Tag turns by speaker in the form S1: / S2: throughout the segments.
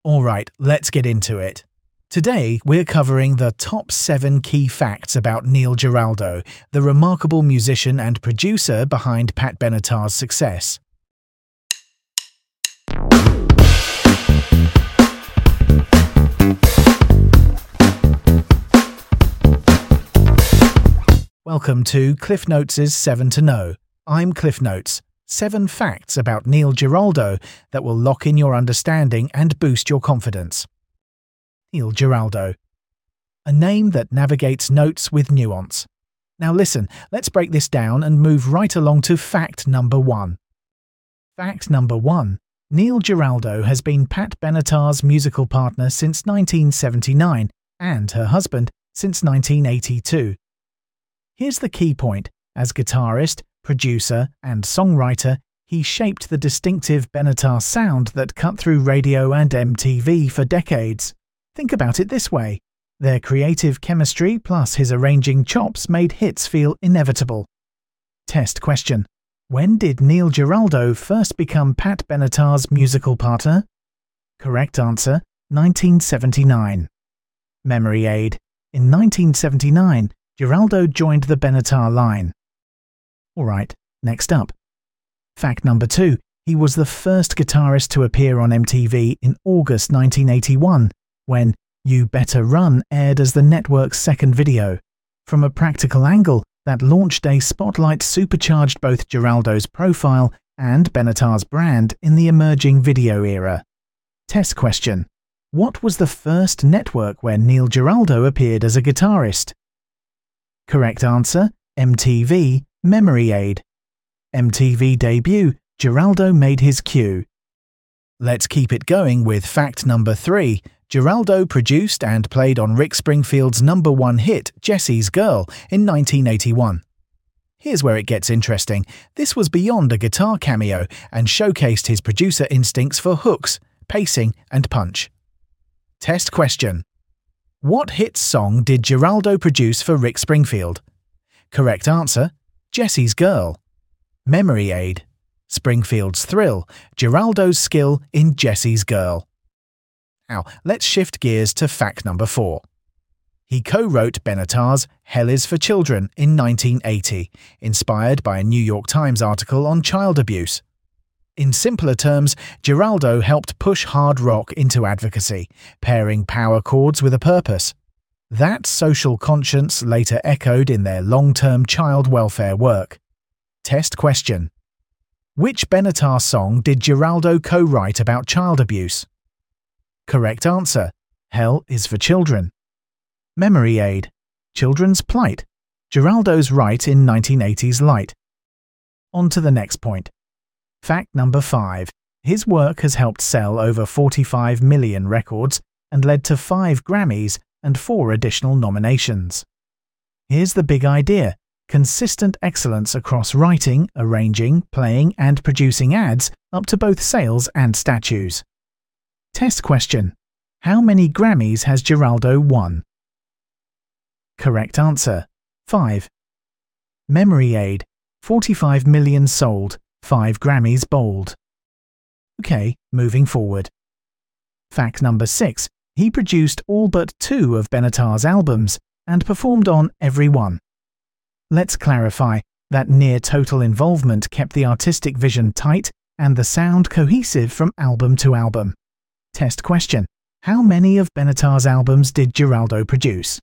S1: Alright, let's get into it. Today, we're covering the top 7 key facts about Neil Giraldo, the remarkable musician and producer behind Pat Benatar's success. Welcome to Cliff Notes' 7 to Know. I'm Cliff Notes. 7 facts about Neil Giraldo that will lock in your understanding and boost your confidence. Neil Giraldo. A name that navigates notes with nuance. Now listen, let's break this down and move right along to fact number 1. Fact number 1. Neil Giraldo has been Pat Benatar's musical partner since 1979 and her husband since 1982. Here's the key point. As guitarist, producer, and songwriter, he shaped the distinctive Benatar sound that cut through radio and MTV for decades. Think about it this way. Their creative chemistry plus his arranging chops made hits feel inevitable. Test question. When did Neil Giraldo first become Pat Benatar's musical partner? Correct answer, 1979. Memory aid. In 1979, Giraldo joined the Benatar line. Alright, next up. Fact number 2. He was the first guitarist to appear on MTV in August 1981, when You Better Run aired as the network's second video. From a practical angle, that launch day spotlight supercharged both Giraldo's profile and Benatar's brand in the emerging video era. Test question. What was the first network where Neil Giraldo appeared as a guitarist? Correct answer, MTV, Memory aid. MTV debut, Giraldo made his cue. Let's keep it going with fact number 3. Giraldo produced and played on Rick Springfield's #1 hit, Jesse's Girl, in 1981. Here's where it gets interesting. This was beyond a guitar cameo and showcased his producer instincts for hooks, pacing, and punch. Test question. What hit song did Giraldo produce for Rick Springfield? Correct answer, Jesse's Girl. Memory aid. Springfield's Thrill, Giraldo's skill in Jesse's Girl. Now, let's shift gears to fact number 4. He co-wrote Benatar's Hell is for Children in 1980, inspired by a New York Times article on child abuse. In simpler terms, Giraldo helped push hard rock into advocacy, pairing power chords with a purpose. That social conscience later echoed in their long-term child welfare work. Test question. Which Benatar song did Giraldo co-write about child abuse? Correct answer, Hell is for Children. Memory aid. Children's Plight. Giraldo's write in 1980s Light. On to the next point. Fact number 5. His work has helped sell over 45 million records and led to 5 Grammys and 4 additional nominations. Here's the big idea. Consistent excellence across writing, arranging, playing, and producing adds up to both sales and statues. Test question. How many Grammys has Giraldo won? Correct answer, 5. Memory aid. 45 million sold, 5 Grammys bold. Okay, moving forward. Fact number 6. He produced all but 2 of Benatar's albums and performed on every one. Let's clarify that near-total involvement kept the artistic vision tight and the sound cohesive from album to album. Test question. How many of Benatar's albums did Giraldo produce?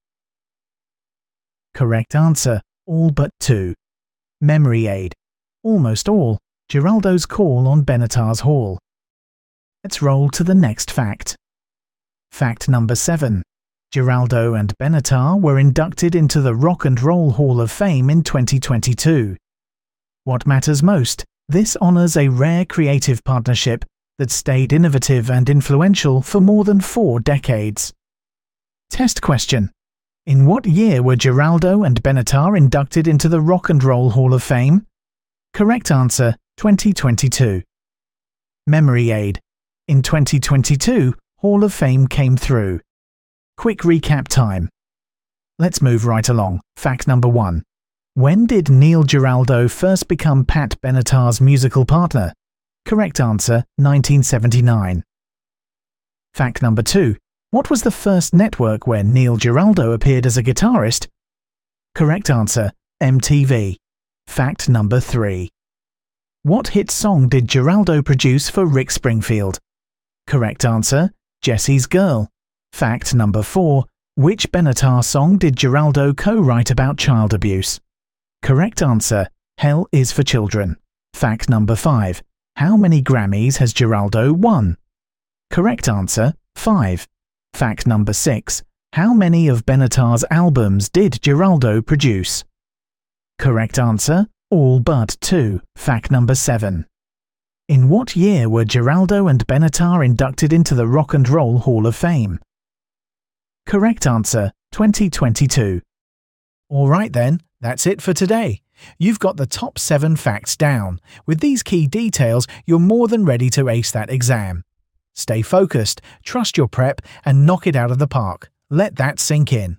S1: Correct answer, all but 2. Memory aid. Almost all. Giraldo's call on Benatar's Hall. Let's roll to the next fact. Fact number 7. Giraldo and Benatar were inducted into the Rock and Roll Hall of Fame in 2022. What matters most? This honors a rare creative partnership that stayed innovative and influential for more than 4 decades. Test question. In what year were Giraldo and Benatar inducted into the Rock and Roll Hall of Fame? Correct answer, 2022. Memory aid. In 2022, Hall of Fame came through. Quick recap time. Let's move right along. Fact number 1. When did Neil Giraldo first become Pat Benatar's musical partner? Correct answer, 1979. Fact number 2. What was the first network where Neil Giraldo appeared as a guitarist? Correct answer, MTV. Fact number 3. What hit song did Giraldo produce for Rick Springfield? Correct answer, Jesse's Girl. Fact number 4. Which Benatar song did Giraldo co-write about child abuse? Correct answer, Hell is for Children. Fact number 5. How many Grammys has Giraldo won? Correct answer, 5. Fact number 6. How many of Benatar's albums did Giraldo produce? Correct answer, all but 2. Fact number 7. In what year were Giraldo and Benatar inducted into the Rock and Roll Hall of Fame? Correct answer, 2022. Alright then, that's it for today. You've got the top 7 facts down. With these key details, you're more than ready to ace that exam. Stay focused, trust your prep, and knock it out of the park. Let that sink in.